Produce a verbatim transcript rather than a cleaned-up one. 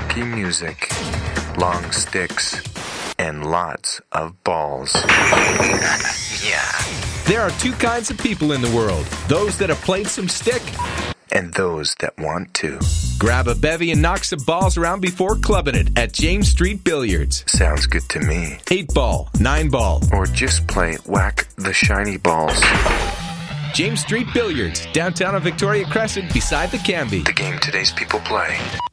funky music, long sticks, and lots of balls. Yeah. There are two kinds of people in the world. Those that have played some stick, and those that want to. Grab a bevy and knock some balls around before clubbing it at James Street Billiards. Sounds good to me. Eight ball, nine ball. Or just play whack the shiny balls. James Street Billiards, downtown on Victoria Crescent beside the Canby. The game today's people play.